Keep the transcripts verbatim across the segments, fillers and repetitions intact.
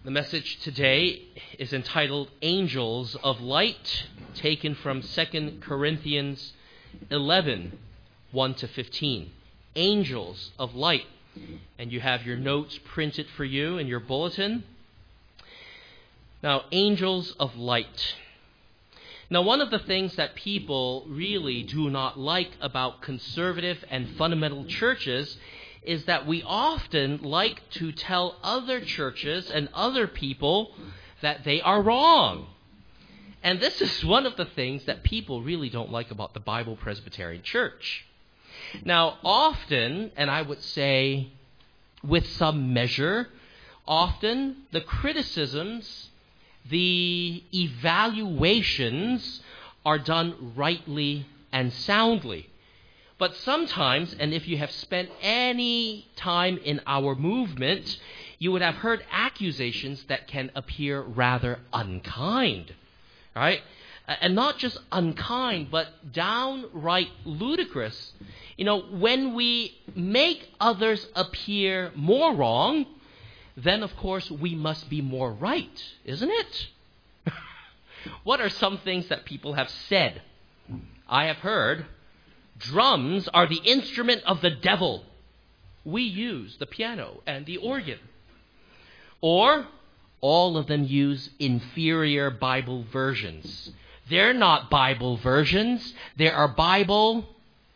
The message today is entitled Angels of Light, taken from Second Corinthians eleven, one to fifteen. Angels of Light. And you have your notes printed for you in your bulletin. Now, angels of light. Now, one of the things that people really do not like about conservative and fundamental churches is that we often like to tell other churches and other people that they are wrong. And this is one of the things that people really don't like about the Bible Presbyterian Church. Now, often, and I would say with some measure, often the criticisms, the evaluations are done rightly and soundly. But sometimes, and if you have spent any time in our movement, you would have heard accusations that can appear rather unkind, right? And not just unkind, but downright ludicrous. You know, when we make others appear more wrong, then of course we must be more right, isn't it? What are some things that people have said? I have heard, drums are the instrument of the devil. We use the piano and the organ. Or, all of them use inferior Bible versions. They're not Bible versions. They are Bible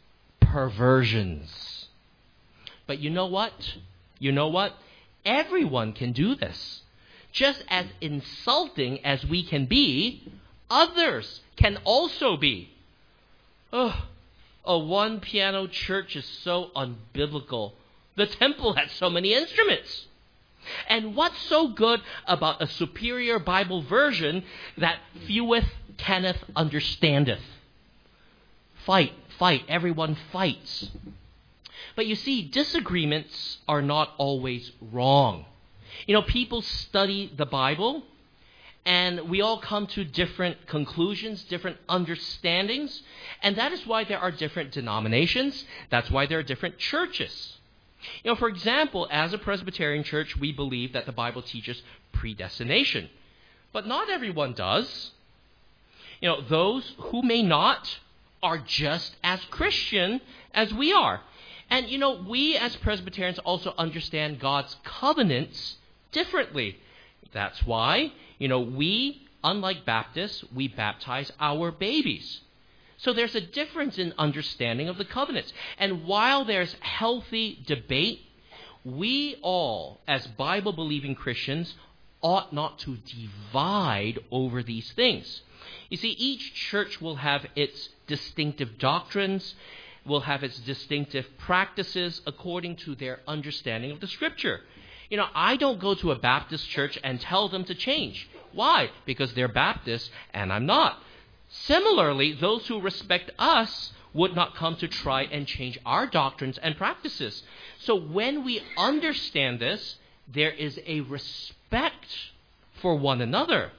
perversions. But you know what? You know what? Everyone can do this. Just as insulting as we can be, others can also be. Oh, a one-piano church is so unbiblical. The temple has so many instruments. And what's so good about a superior Bible version that feweth canneth understandeth? Fight, fight, everyone fights. But you see, disagreements are not always wrong. You know, people study the Bible, and we all come to different conclusions, different understandings, and that is why there are different denominations. That's why there are different churches. You know, for example, as a Presbyterian church, we believe that the Bible teaches predestination. But not everyone does. You know, those who may not are just as Christian as we are. And, you know, we as Presbyterians also understand God's covenants differently. That's why, you know, we, unlike Baptists, we baptize our babies. So there's a difference in understanding of the covenants. And while there's healthy debate, we all, as Bible-believing Christians, ought not to divide over these things. You see, each church will have its distinctive doctrines, will have its distinctive practices according to their understanding of the Scripture. You know, I don't go to a Baptist church and tell them to change. Why? Because they're Baptists and I'm not. Similarly, those who respect us would not come to try and change our doctrines and practices. So when we understand this, there is a respect for one another.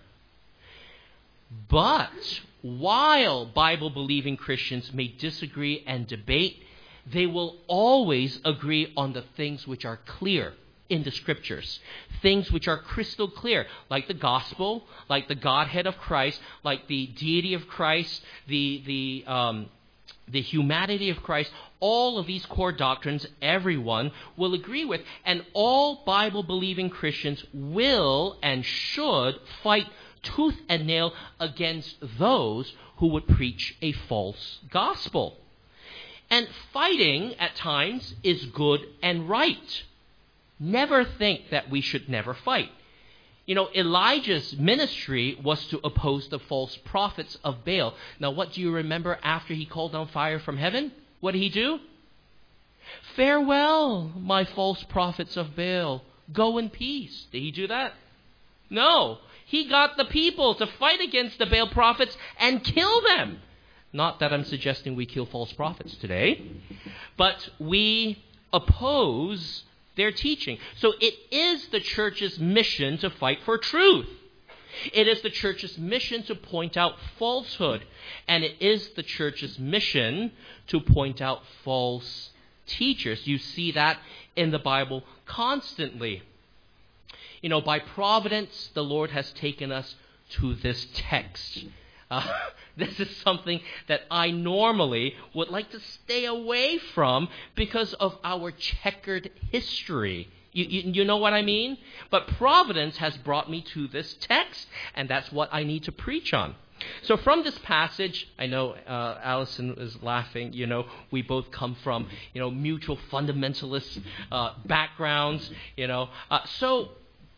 But while Bible-believing Christians may disagree and debate, they will always agree on the things which are clear in the Scriptures. Things which are crystal clear, like the gospel, like the Godhead of Christ, like the deity of Christ, the, the, um, the humanity of Christ. All of these core doctrines everyone will agree with. And all Bible-believing Christians will and should fight tooth and nail against those who would preach a false gospel. And fighting at times is good and right. Never think that we should never fight. You know, Elijah's ministry was to oppose the false prophets of Baal. Now, what do you remember after he called down fire from heaven? What did he do? Farewell, my false prophets of Baal. Go in peace. Did he do that? No. He got the people to fight against the Baal prophets and kill them. Not that I'm suggesting we kill false prophets today, but we oppose their teaching. So it is the church's mission to fight for truth. It is the church's mission to point out falsehood. And it is the church's mission to point out false teachers. You see that in the Bible constantly. You know, by providence, the Lord has taken us to this text. Uh, this is something that I normally would like to stay away from because of our checkered history. You, you, you know what I mean? But providence has brought me to this text, and that's what I need to preach on. So from this passage, I know uh, Allison is laughing, you know, we both come from, you know, mutual fundamentalist uh, backgrounds, you know. Uh, so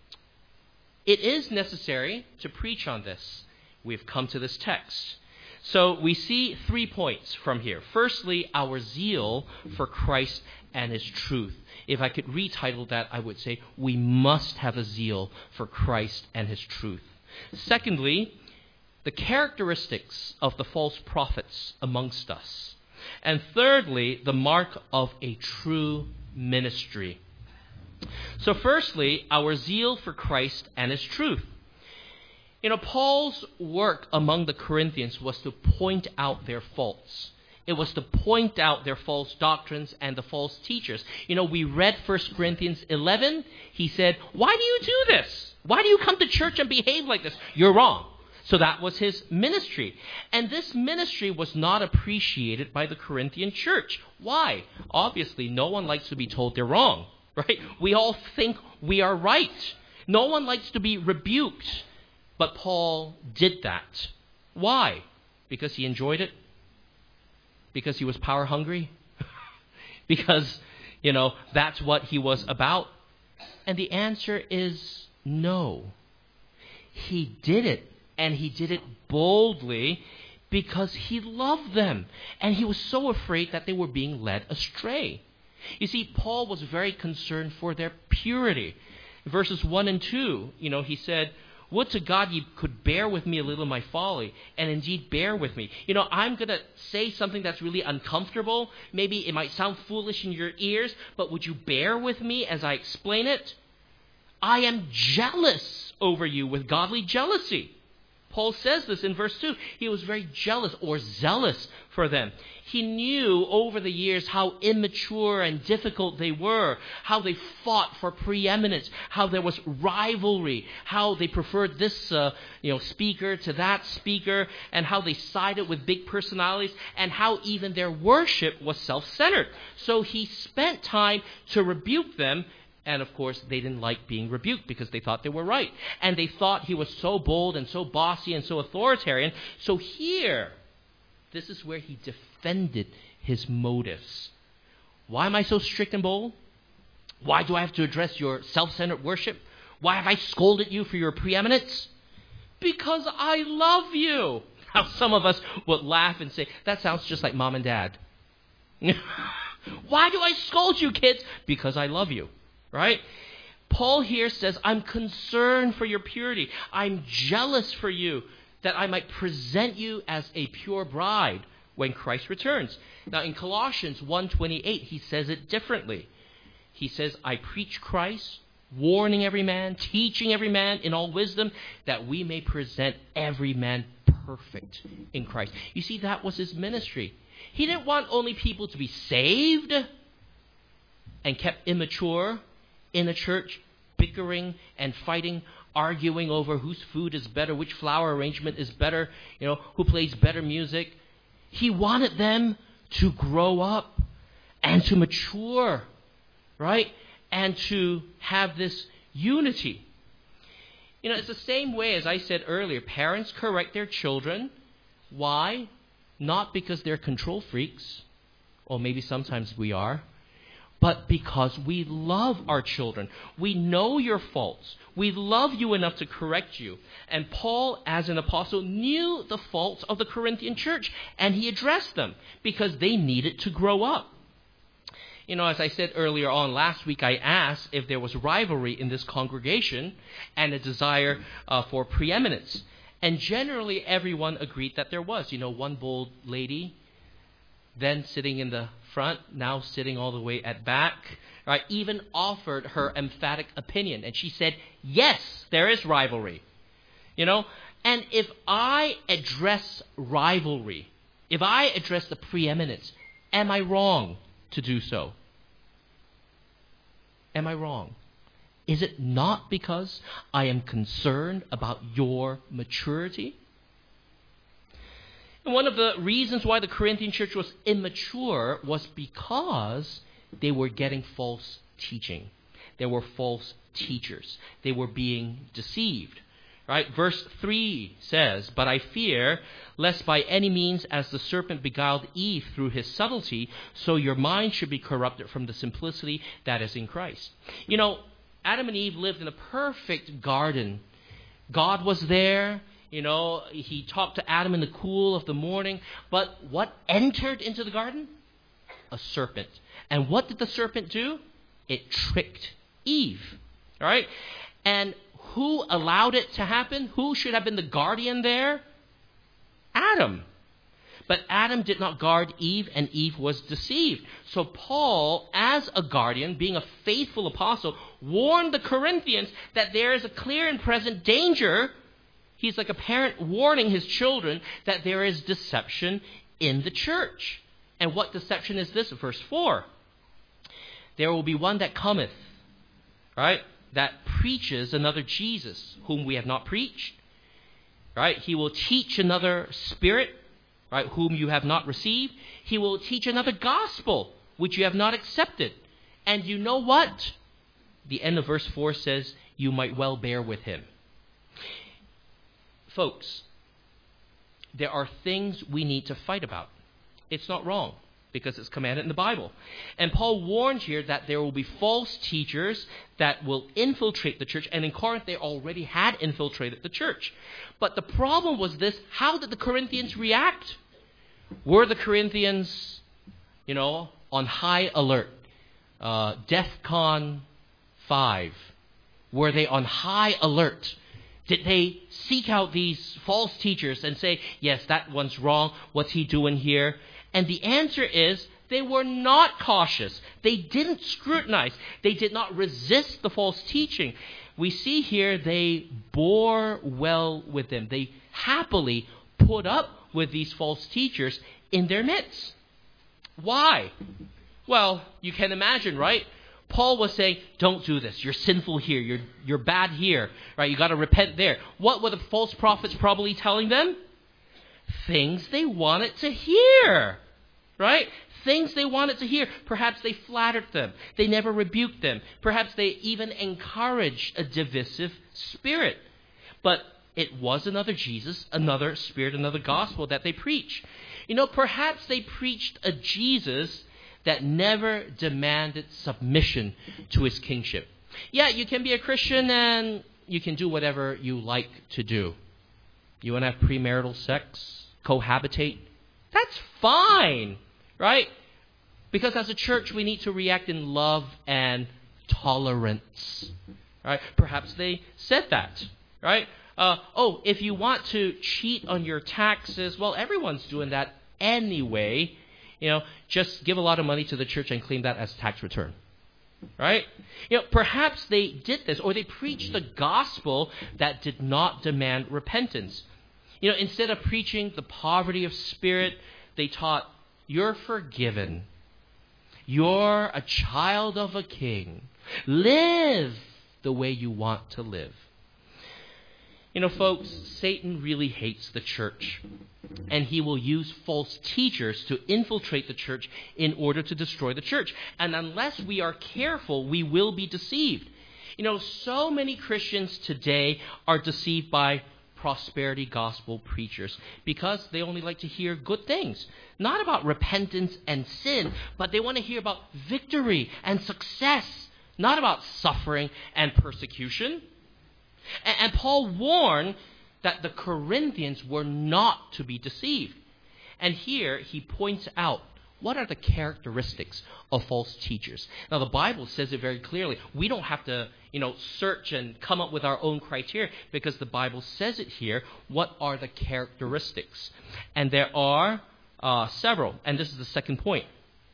it is necessary to preach on this. We've come to this text. So we see three points from here. Firstly, our zeal for Christ and his truth. If I could retitle that, I would say we must have a zeal for Christ and his truth. Secondly, the characteristics of the false prophets amongst us. And thirdly, the mark of a true ministry. So firstly, our zeal for Christ and his truth. You know, Paul's work among the Corinthians was to point out their faults. It was to point out their false doctrines and the false teachers. You know, we read First Corinthians eleven. He said, why do you do this? Why do you come to church and behave like this? You're wrong. So that was his ministry. And this ministry was not appreciated by the Corinthian church. Why? Obviously, no one likes to be told they're wrong, right? We all think we are right. No one likes to be rebuked. But Paul did that. Why? Because he enjoyed it? Because he was power hungry? Because, you know, that's what he was about? And the answer is no. He did it. And he did it boldly because he loved them. And he was so afraid that they were being led astray. You see, Paul was very concerned for their purity. Verses one and two, you know, he said, would to God you could bear with me a little my folly, and indeed bear with me. You know, I'm going to say something that's really uncomfortable. Maybe it might sound foolish in your ears, but would you bear with me as I explain it? I am jealous over you with godly jealousy. Paul says this in verse two. He was very jealous or zealous for them. He knew over the years how immature and difficult they were, how they fought for preeminence, how there was rivalry, how they preferred this uh, you know, speaker to that speaker, and how they sided with big personalities, and how even their worship was self-centered. So he spent time to rebuke them. And of course, they didn't like being rebuked because they thought they were right. And they thought he was so bold and so bossy and so authoritarian. So here, this is where he defended his motives. Why am I so strict and bold? Why do I have to address your self-centered worship? Why have I scolded you for your preeminence? Because I love you. Now, some of us would laugh and say, that sounds just like mom and dad. Why do I scold you, kids? Because I love you. Right? Paul here says, I'm concerned for your purity. I'm jealous for you that I might present you as a pure bride when Christ returns. Now in Colossians one twenty-eight, he says it differently. He says, I preach Christ, warning every man, teaching every man in all wisdom, that we may present every man perfect in Christ. You see, that was his ministry. He didn't want only people to be saved and kept immature in a church, bickering and fighting, arguing over whose food is better, which flower arrangement is better, you know, who plays better music. He wanted them to grow up and to mature, right? And to have this unity. You know, it's the same way as I said earlier. Parents correct their children. Why? Not because they're control freaks, or maybe sometimes we are, but because we love our children. We know your faults. We love you enough to correct you. And Paul, as an apostle, knew the faults of the Corinthian church, and he addressed them because they needed to grow up. You know, as I said earlier on, last week I asked if there was rivalry in this congregation and a desire uh, for preeminence. And generally everyone agreed that there was. You know, one bold lady, then sitting in the front, now sitting all the way at back, right, even offered her emphatic opinion. And she said, yes, there is rivalry. You know, and if I address rivalry, if I address the preeminence, am I wrong to do so? Am I wrong? Is it not because I am concerned about your maturity? And one of the reasons why the Corinthian church was immature was because they were getting false teaching. There were false teachers. They were being deceived. Right? Verse three says, "But I fear, lest by any means as the serpent beguiled Eve through his subtlety, so your mind should be corrupted from the simplicity that is in Christ." You know, Adam and Eve lived in a perfect garden. God was there. You know, he talked to Adam in the cool of the morning. But what entered into the garden? A serpent. And what did the serpent do? It tricked Eve. All right? And who allowed it to happen? Who should have been the guardian there? Adam. But Adam did not guard Eve, and Eve was deceived. So Paul, as a guardian, being a faithful apostle, warned the Corinthians that there is a clear and present danger. He's like a parent warning his children that there is deception in the church. And what deception is this? Verse four. "There will be one that cometh," right? "that preaches another Jesus, whom we have not preached." Right? "He will teach another spirit, right, whom you have not received. He will teach another gospel, which you have not accepted. And you know what?" The end of verse four says, "You might well bear with him." Folks, there are things we need to fight about. It's not wrong, because it's commanded in the Bible. And Paul warned here that there will be false teachers that will infiltrate the church. And in Corinth, they already had infiltrated the church. But the problem was this: how did the Corinthians react? Were the Corinthians, you know, on high alert? Uh, DEFCON five. Were they on high alert? Did they seek out these false teachers and say, "Yes, that one's wrong. What's he doing here?" And the answer is, they were not cautious. They didn't scrutinize. They did not resist the false teaching. We see here they bore well with them. They happily put up with these false teachers in their midst. Why? Well, you can imagine, right? Paul was saying, "Don't do this. You're sinful here. You're, you're bad here. Right? You got to repent there." What were the false prophets probably telling them? Things they wanted to hear, right? Things they wanted to hear. Perhaps they flattered them. They never rebuked them. Perhaps they even encouraged a divisive spirit. But it was another Jesus, another spirit, another gospel that they preached. You know, perhaps they preached a Jesus that never demanded submission to his kingship. Yeah, you can be a Christian and you can do whatever you like to do. You want to have premarital sex, cohabitate? That's fine, right? Because as a church, we need to react in love and tolerance, right? Perhaps they said that, right? Uh, oh, if you want to cheat on your taxes, well, everyone's doing that anyway. You know, just give a lot of money to the church and claim that as tax return, right? You know, perhaps they did this, or they preached the gospel that did not demand repentance. You know, instead of preaching the poverty of spirit, they taught, "You're forgiven. You're a child of a king. Live the way you want to live." You know, folks, Satan really hates the church. And he will use false teachers to infiltrate the church in order to destroy the church. And unless we are careful, we will be deceived. You know, so many Christians today are deceived by prosperity gospel preachers because they only like to hear good things. Not about repentance and sin, but they want to hear about victory and success. Not about suffering and persecution. And, and Paul warned that the Corinthians were not to be deceived. And here he points out what are the characteristics of false teachers. Now the Bible says it very clearly. We don't have to, you know, search and come up with our own criteria because the Bible says it here. What are the characteristics? And there are uh, several. And this is the second point.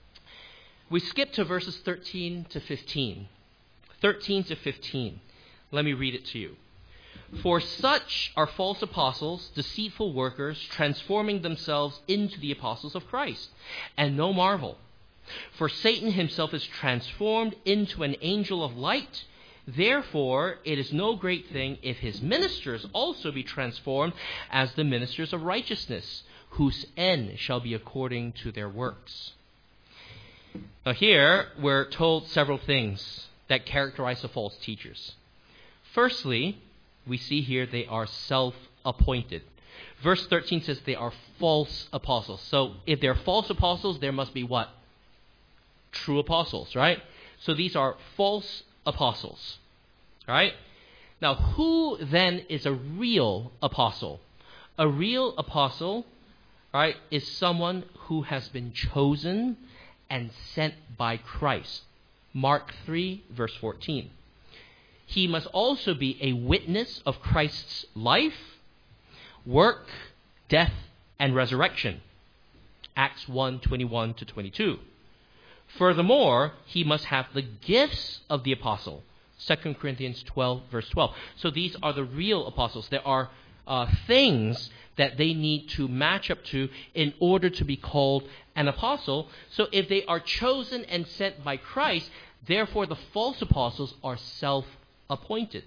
We skip to verses thirteen to fifteen. thirteen to fifteen. Let me read it to you. "For such are false apostles, deceitful workers, transforming themselves into the apostles of Christ. And no marvel. For Satan himself is transformed into an angel of light. Therefore, it is no great thing if his ministers also be transformed as the ministers of righteousness, whose end shall be according to their works. Now here, we're told several things that characterize the false teachers. Firstly, we see here they are self-appointed. Verse thirteen says they are false apostles. So if they're false apostles, there must be what? True apostles, right? So these are false apostles, right? Now, who then is a real apostle? A real apostle, right, is someone who has been chosen and sent by Christ. Mark three, verse fourteen. He must also be a witness of Christ's life, work, death, and resurrection. Acts one, twenty-one to twenty-two. Furthermore, he must have the gifts of the apostle. Second Corinthians twelve, verse twelve. So these are the real apostles. There are uh, things that they need to match up to in order to be called an apostle. So if they are chosen and sent by Christ, therefore the false apostles are self-appointed.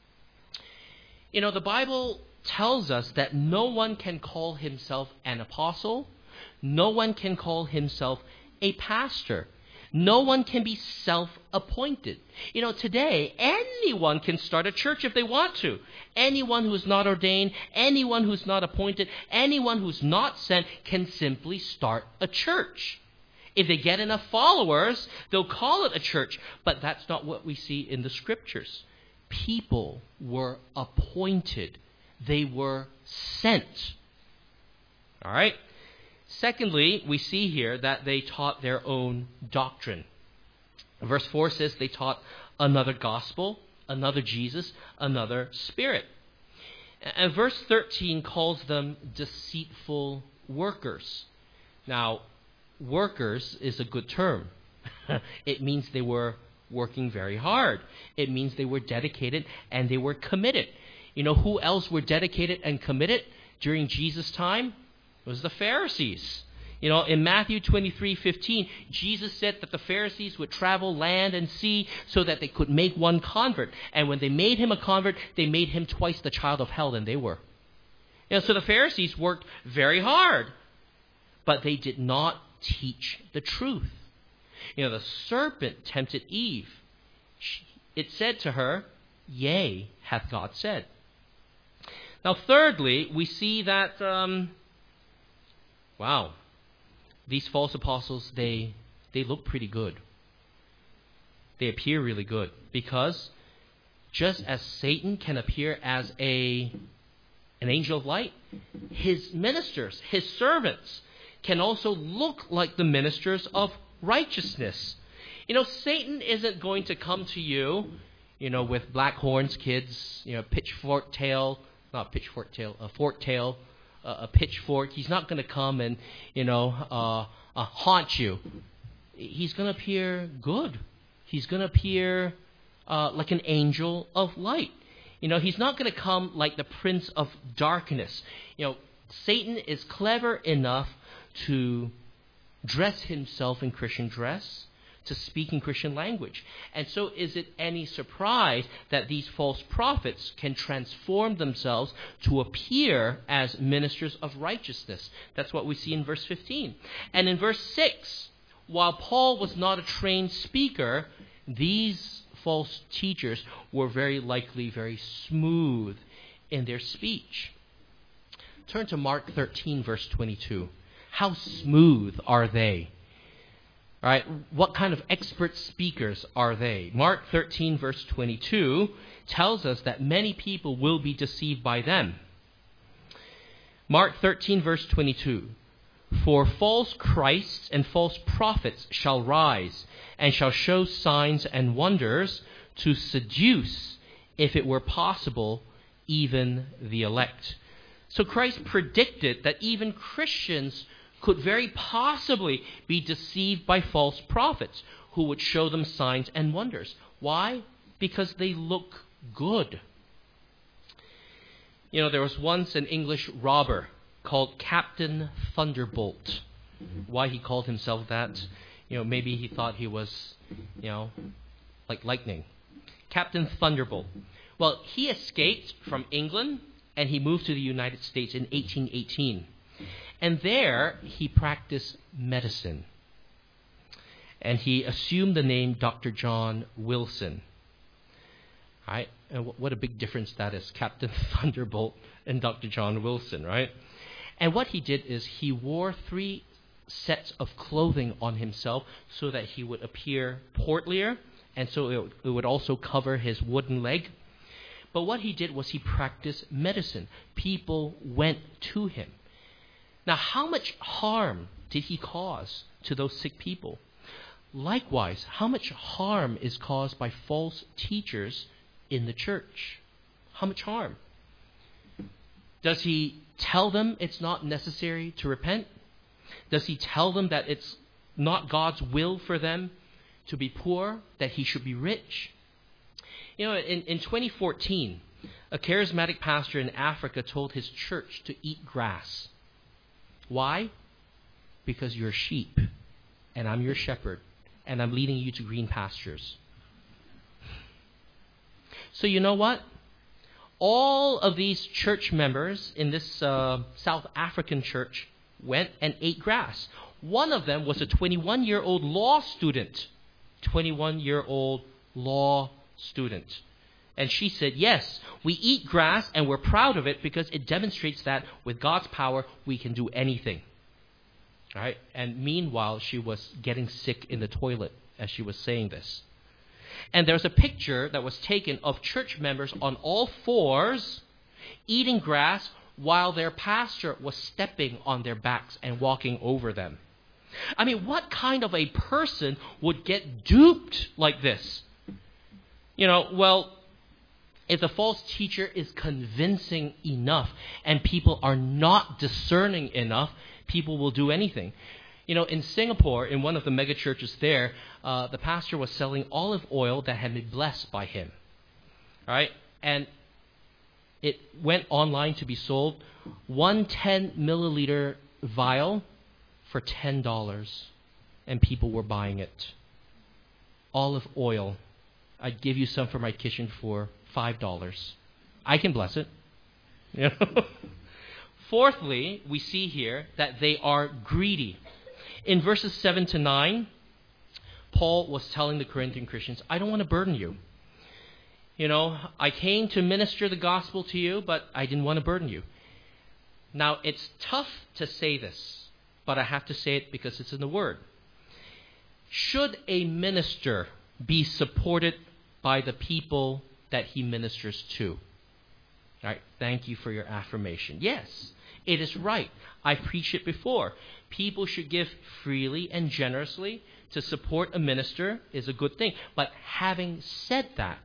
You know, the Bible tells us that no one can call himself an apostle. No one can call himself a pastor. No one can be self-appointed. You know, today, anyone can start a church if they want to. Anyone who is not ordained, anyone who's not appointed, anyone who's not sent can simply start a church. If they get enough followers, they'll call it a church. But that's not what we see in the scriptures. People were appointed. They were sent. All right? Secondly, we see here that they taught their own doctrine. Verse four says they taught another gospel, another Jesus, another spirit. And verse thirteen calls them deceitful workers. Now, workers is a good term. It means they were working very hard. It means they were dedicated and they were committed. You know who else were dedicated and committed during Jesus' time? It was the Pharisees. You know, in Matthew twenty-three fifteen, Jesus said that the Pharisees would travel land and sea so that they could make one convert. And when they made him a convert, they made him twice the child of hell than they were. You know, so the Pharisees worked very hard, but they did not teach the truth. You know, the serpent tempted Eve. It said to her, "Yea, hath God said." Now, thirdly, we see that, um, wow, these false apostles, they they look pretty good. They appear really good because just as Satan can appear as a an angel of light, his ministers, his servants, can also look like the ministers of righteousness. You know, Satan isn't going to come to you, you know, with black horns, kids, you know, pitchfork tail, not pitchfork tail, a fork tail, uh, a pitchfork. He's not going to come and, you know, uh, uh, haunt you. He's going to appear good. He's going to appear uh, like an angel of light. You know, he's not going to come like the prince of darkness. You know, Satan is clever enough to dress himself in Christian dress, to speak in Christian language. And so is it any surprise that these false prophets can transform themselves to appear as ministers of righteousness? That's what we see in verse fifteen. And in verse six, while Paul was not a trained speaker, these false teachers were very likely very smooth in their speech. Turn to Mark thirteen, verse twenty-two. How smooth are they? All right, what kind of expert speakers are they? Mark thirteen, verse twenty-two tells us that many people will be deceived by them. Mark thirteen, verse twenty-two. For false Christs and false prophets shall rise, and shall show signs and wonders to seduce, if it were possible, even the elect. So Christ predicted that even Christians could very possibly be deceived by false prophets who would show them signs and wonders. Why? Because they look good. You know, there was once an English robber called Captain Thunderbolt. Why he called himself that? You know, maybe he thought he was, you know, like lightning. Captain Thunderbolt. Well, he escaped from England and he moved to the United States in eighteen eighteen. And there he practiced medicine. And he assumed the name Doctor John Wilson. Right? And what a big difference that is, Captain Thunderbolt and Doctor John Wilson, right? And what he did is he wore three sets of clothing on himself so that he would appear portlier, and so it, it would also cover his wooden leg. But what he did was he practiced medicine. People went to him. Now, how much harm did he cause to those sick people? Likewise, how much harm is caused by false teachers in the church? How much harm? Does he tell them it's not necessary to repent? Does he tell them that it's not God's will for them to be poor, that he should be rich? You know, in, in twenty fourteen, a charismatic pastor in Africa told his church to eat grass. Why? Because you're sheep, and I'm your shepherd, and I'm leading you to green pastures. So you know what? All of these church members in this uh, South African church went and ate grass. One of them was a twenty-one-year-old law student. twenty-one-year-old law student. And she said, yes, we eat grass and we're proud of it because it demonstrates that with God's power, we can do anything. All right? And meanwhile, she was getting sick in the toilet as she was saying this. And there's a picture that was taken of church members on all fours eating grass while their pastor was stepping on their backs and walking over them. I mean, what kind of a person would get duped like this? You know, well, if the false teacher is convincing enough and people are not discerning enough, people will do anything. You know, in Singapore, in one of the mega churches there, uh, the pastor was selling olive oil that had been blessed by him. All right? And it went online to be sold. One ten milliliter vial for ten dollars. And people were buying it. Olive oil. I'd give you some for my kitchen for five dollars. I can bless it. You know? Fourthly, we see here that they are greedy. In verses seven to nine, Paul was telling the Corinthian Christians, I don't want to burden you. You know, I came to minister the gospel to you, but I didn't want to burden you. Now, it's tough to say this, but I have to say it because it's in the Word. Should a minister be supported by the people that he ministers to? All right, thank you for your affirmation. Yes, it is right. I preached it before. People should give freely and generously. To support a minister is a good thing. But having said that,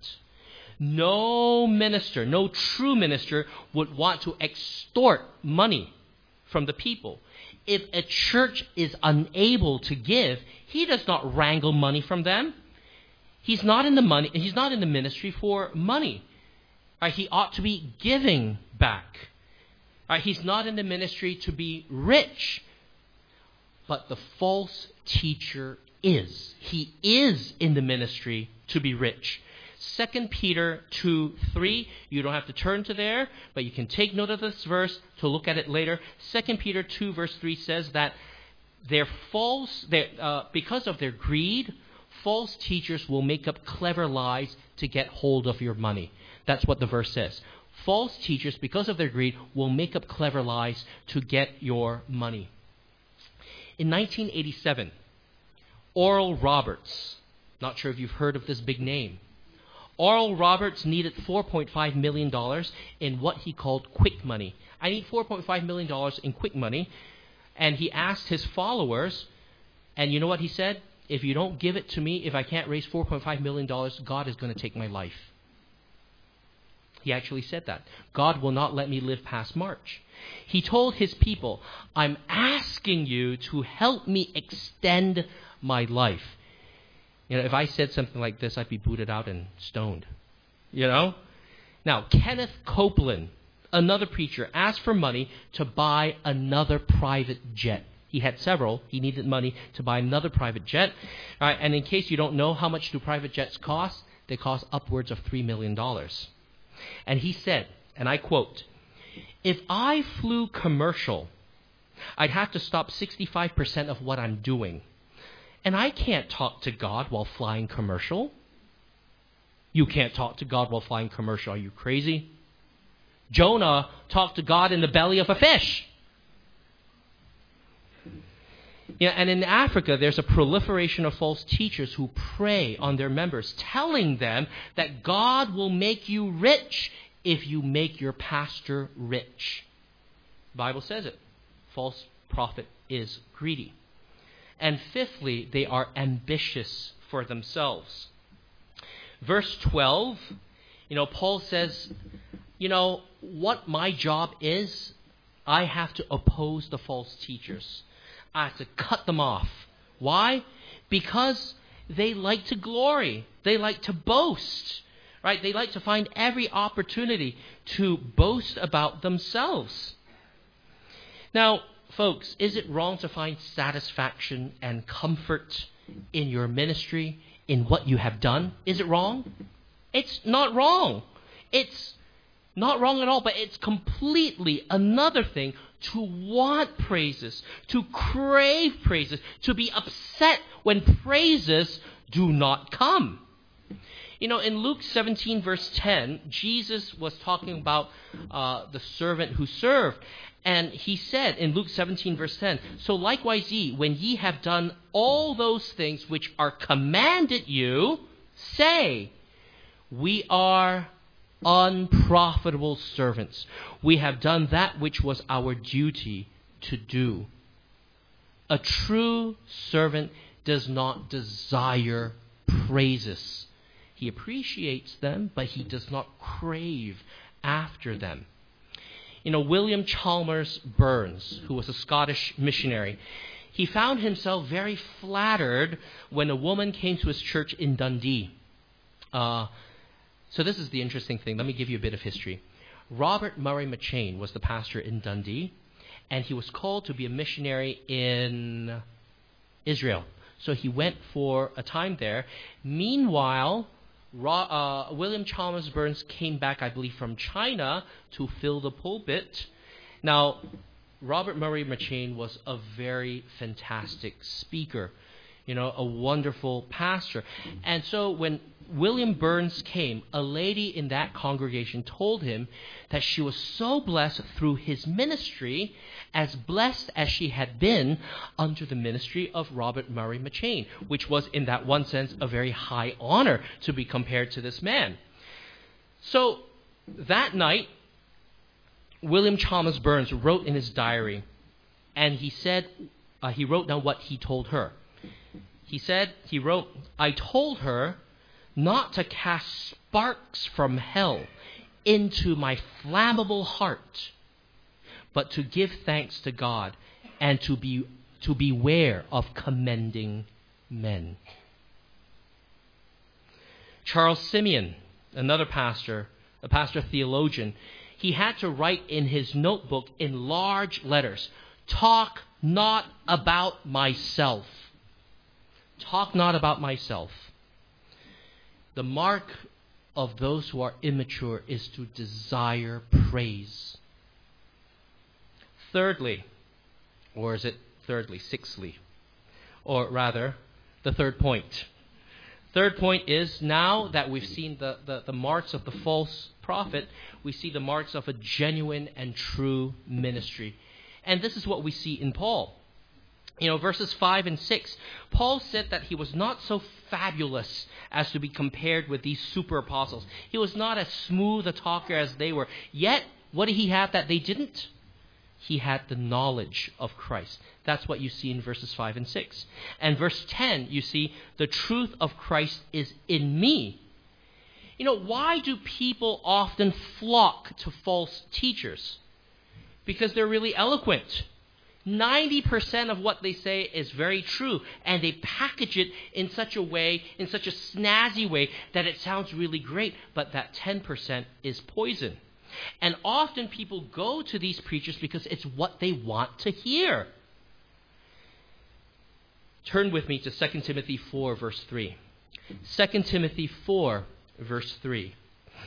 no minister, no true minister would want to extort money from the people. If a church is unable to give, he does not wrangle money from them. He's not in the money. He's not in the ministry for money. Right? He ought to be giving back. Right? He's not in the ministry to be rich. But the false teacher is. He is in the ministry to be rich. Second Peter two three, you don't have to turn to there, but you can take note of this verse to look at it later. Second Peter two verse three says that they're false, they're, uh, because of their greed, false teachers will make up clever lies to get hold of your money. That's what the verse says. False teachers, because of their greed, will make up clever lies to get your money. In nineteen eighty-seven, Oral Roberts, not sure if you've heard of this big name. Oral Roberts needed four point five million dollars in what he called quick money. I need four point five million dollars in quick money. And he asked his followers, and you know what he said? If you don't give it to me, if I can't raise four point five million dollars, God is going to take my life. He actually said that. God will not let me live past March. He told his people, I'm asking you to help me extend my life. You know, if I said something like this, I'd be booted out and stoned. You know? Now, Kenneth Copeland, another preacher, asked for money to buy another private jet. He had several. He needed money to buy another private jet. All right, and in case you don't know, how much do private jets cost? They cost upwards of three million dollars. And he said, and I quote, "If I flew commercial, I'd have to stop sixty-five percent of what I'm doing. And I can't talk to God while flying commercial." You can't talk to God while flying commercial. Are you crazy? Jonah talked to God in the belly of a fish. Yeah, and in Africa, there's a proliferation of false teachers who prey on their members, telling them that God will make you rich if you make your pastor rich. The Bible says it. False prophet is greedy. And fifthly, they are ambitious for themselves. Verse twelve, you know, Paul says, you know, what my job is, I have to oppose the false teachers. I have to cut them off. Why? Because they like to glory. They like to boast, right? They like to find every opportunity to boast about themselves. Now, folks, is it wrong to find satisfaction and comfort in your ministry, in what you have done? Is it wrong? It's not wrong. It's not wrong at all, but it's completely another thing to want praises, to crave praises, to be upset when praises do not come. You know, in Luke seventeen, verse ten, Jesus was talking about uh, the servant who served. And he said in Luke seventeen, verse ten, "So likewise ye, when ye have done all those things which are commanded you, say, we are unprofitable servants. We have done that which was our duty to do." A true servant does not desire praises. He appreciates them, but he does not crave after them. You know, William Chalmers Burns, who was a Scottish missionary, he found himself very flattered when a woman came to his church in Dundee. Uh, so this is the interesting thing. Let me give you a bit of history. Robert Murray McCheyne was the pastor in Dundee, and he was called to be a missionary in Israel. So he went for a time there. Meanwhile, Uh, William Chalmers Burns came back, I believe, from China to fill the pulpit. Now, Robert Murray McCheyne was a very fantastic speaker, you know, a wonderful pastor. And so when William Burns came, a lady in that congregation told him that she was so blessed through his ministry, as blessed as she had been under the ministry of Robert Murray McCheyne, which was in that one sense a very high honor to be compared to this man. So that night, William Chalmers Burns wrote in his diary, and he said, uh, he wrote down what he told her. He said, he wrote, "I told her not to cast sparks from hell into my flammable heart, but to give thanks to God and to be to beware of commending men." Charles Simeon, another pastor, a pastor theologian, he had to write in his notebook in large letters, "Talk not about myself. Talk not about myself." The mark of those who are immature is to desire praise. Thirdly, or is it thirdly, sixthly? Or rather, the third point. Third point is, now that we've seen the, the, the marks of the false prophet, we see the marks of a genuine and true ministry. And this is what we see in Paul. You know, verses five and six, Paul said that he was not so fabulous as to be compared with these super apostles. He was not as smooth a talker as they were. Yet, what did he have that they didn't? He had the knowledge of Christ. That's what you see in verses five and six. And verse ten, you see, the truth of Christ is in me. You know, why do people often flock to false teachers? Because they're really eloquent. ninety percent of what they say is very true, and they package it in such a way, in such a snazzy way, that it sounds really great, but that ten percent is poison. And often people go to these preachers because it's what they want to hear. Turn with me to Second Timothy four, verse three. Second Timothy four, verse three.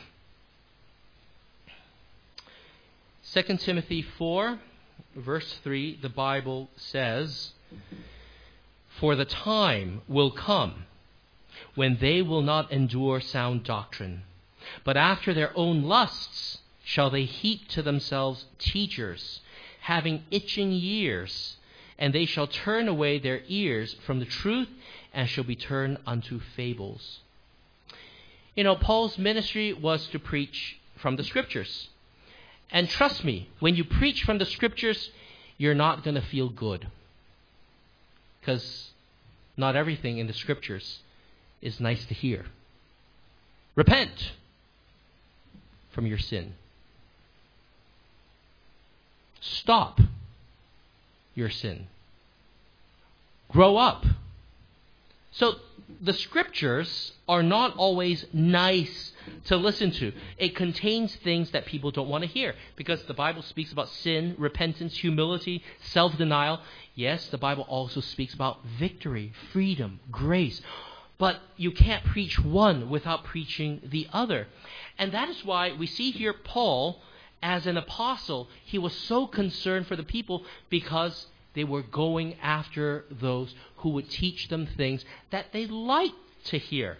Second Timothy four, verse three, the Bible says, "For the time will come when they will not endure sound doctrine, but after their own lusts shall they heap to themselves teachers, having itching ears, and they shall turn away their ears from the truth, and shall be turned unto fables." You know, Paul's ministry was to preach from the Scriptures. And trust me, when you preach from the Scriptures, you're not going to feel good. Because not everything in the Scriptures is nice to hear. Repent from your sin. Stop your sin. Grow up. So the Scriptures are not always nice to listen to. It contains things that people don't want to hear, because the Bible speaks about sin, repentance, humility, self-denial. Yes, the Bible also speaks about victory, freedom, grace. But you can't preach one without preaching the other. And that is why we see here Paul, as an apostle, he was so concerned for the people, because they were going after those who would teach them things that they liked to hear.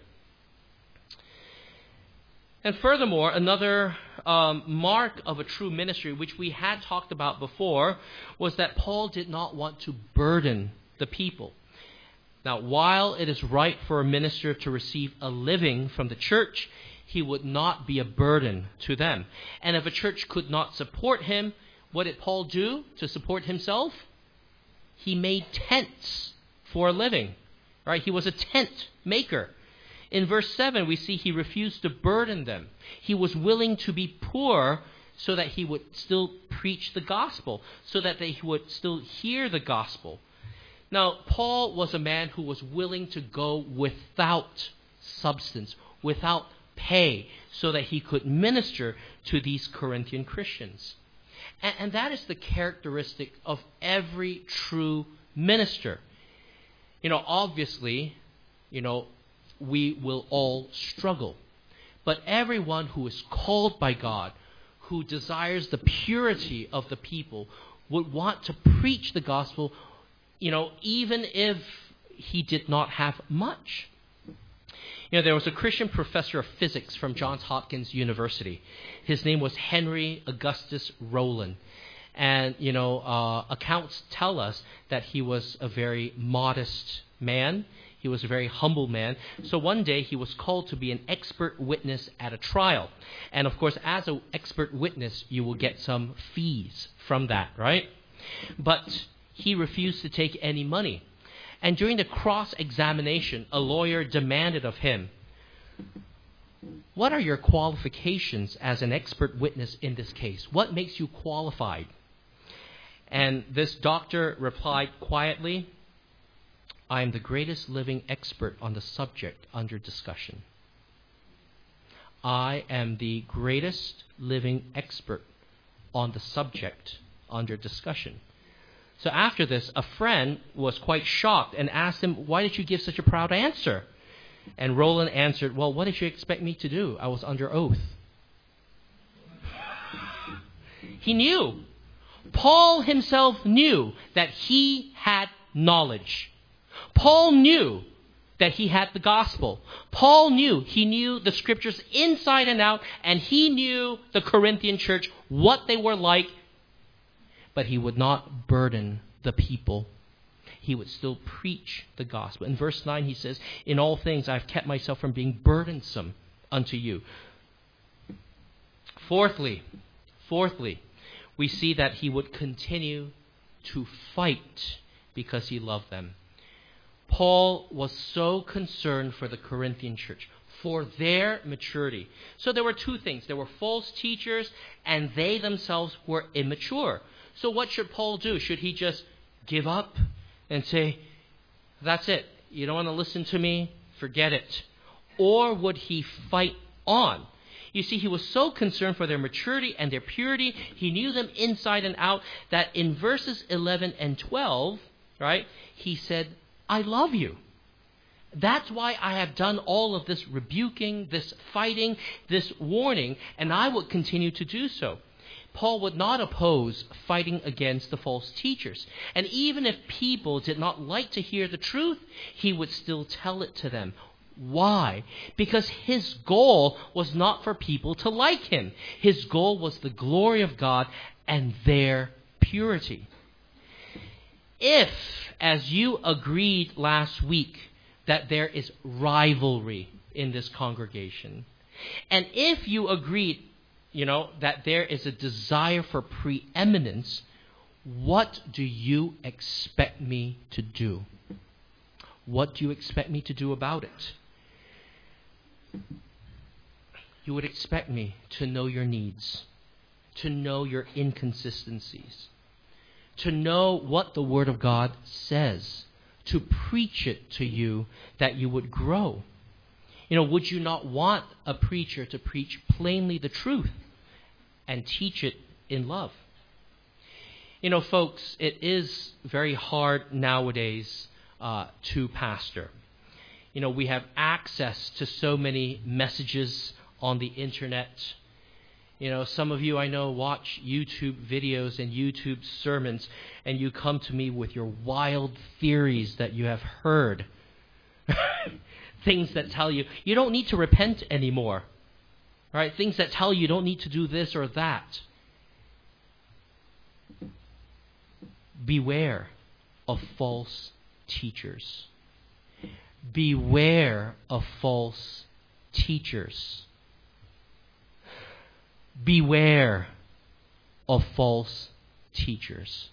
And furthermore, another um, mark of a true ministry, which we had talked about before, was that Paul did not want to burden the people. Now, while it is right for a minister to receive a living from the church, he would not be a burden to them. And if a church could not support him, what did Paul do to support himself? He made tents for a living. Right? He was a tent maker. In verse seven, we see he refused to burden them. He was willing to be poor so that he would still preach the gospel, so that they would still hear the gospel. Now, Paul was a man who was willing to go without substance, without pay, so that he could minister to these Corinthian Christians. And, and that is the characteristic of every true minister. You know, obviously, you know, we will all struggle. But everyone who is called by God, who desires the purity of the people, would want to preach the gospel, you know, even if he did not have much. You know, there was a Christian professor of physics from Johns Hopkins University. His name was Henry Augustus Rowland. And, you know, uh, accounts tell us that he was a very modest man. He was a very humble man. So one day he was called to be an expert witness at a trial. And of course, as an expert witness, you will get some fees from that, right? But he refused to take any money. And during the cross-examination, a lawyer demanded of him, "What are your qualifications as an expert witness in this case? What makes you qualified?" And this doctor replied quietly, "I am the greatest living expert on the subject under discussion." I am the greatest living expert on the subject under discussion. So after this, a friend was quite shocked and asked him, "Why did you give such a proud answer?" And Rowland answered, "Well, what did you expect me to do? I was under oath." He knew. Paul himself knew that he had knowledge. Paul knew that he had the gospel. Paul knew he knew the scriptures inside and out, and he knew the Corinthian church, what they were like, but he would not burden the people. He would still preach the gospel. In verse nine, he says, "In all things I've kept myself from being burdensome unto you." Fourthly, fourthly, we see that he would continue to fight because he loved them. Paul was so concerned for the Corinthian church, for their maturity. So there were two things. There were false teachers, and they themselves were immature. So what should Paul do? Should he just give up and say, "That's it. You don't want to listen to me? Forget it." Or would he fight on? You see, he was so concerned for their maturity and their purity. He knew them inside and out, that in verses eleven and twelve, right, he said, "I love you." That's why I have done all of this rebuking, this fighting, this warning, and I will continue to do so. Paul would not oppose fighting against the false teachers. And even if people did not like to hear the truth, he would still tell it to them. Why? Because his goal was not for people to like him. His goal was the glory of God and their purity. If, as you agreed last week, that there is rivalry in this congregation, and if you agreed, you know, that there is a desire for preeminence, what do you expect me to do? What do you expect me to do about it? You would expect me to know your needs, to know your inconsistencies, to know what the Word of God says, to preach it to you that you would grow. You know, would you not want a preacher to preach plainly the truth and teach it in love? You know, folks, it is very hard nowadays uh, to pastor. You know, we have access to so many messages on the internet. You know, some of you I know watch YouTube videos and YouTube sermons, and you come to me with your wild theories that you have heard. Things that tell you you don't need to repent anymore. All right? Things that tell you you don't need to do this or that. Beware of false teachers. Beware of false teachers. Beware of false teachers.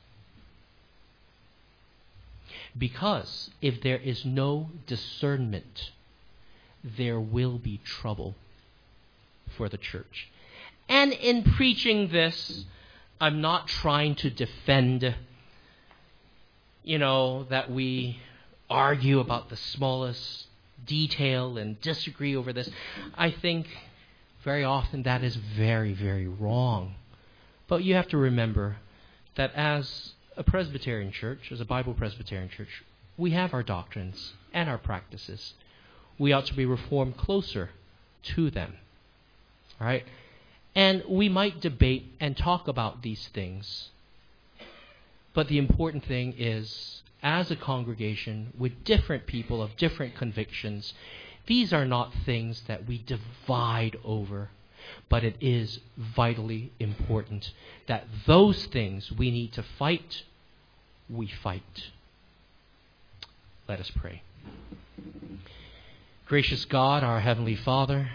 Because if there is no discernment, there will be trouble for the church. And in preaching this, I'm not trying to defend, you know, that we argue about the smallest detail and disagree over this. I think very often that is very, very wrong. But you have to remember that as a Presbyterian church, as a Bible Presbyterian church, we have our doctrines and our practices. We ought to be reformed closer to them. All right? And we might debate and talk about these things. But the important thing is, as a congregation with different people of different convictions, these are not things that we divide over, but it is vitally important that those things we need to fight, we fight. Let us pray. Gracious God, our Heavenly Father,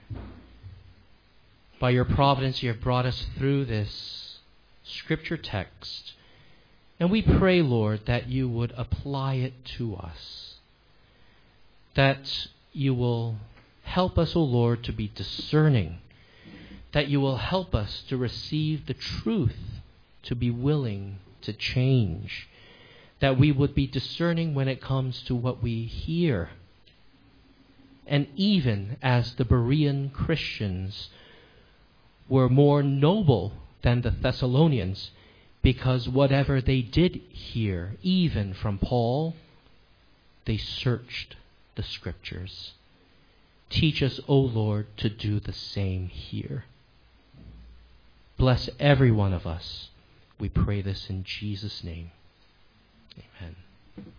by your providence you have brought us through this scripture text, and we pray, Lord, that you would apply it to us, that you will help us, O Lord, to be discerning, that you will help us to receive the truth, to be willing to change, that we would be discerning when it comes to what we hear. And even as the Berean Christians were more noble than the Thessalonians, because whatever they did hear, even from Paul, they searched the Scriptures. Teach us, O Lord, to do the same here. Bless every one of us. We pray this in Jesus' name. Amen.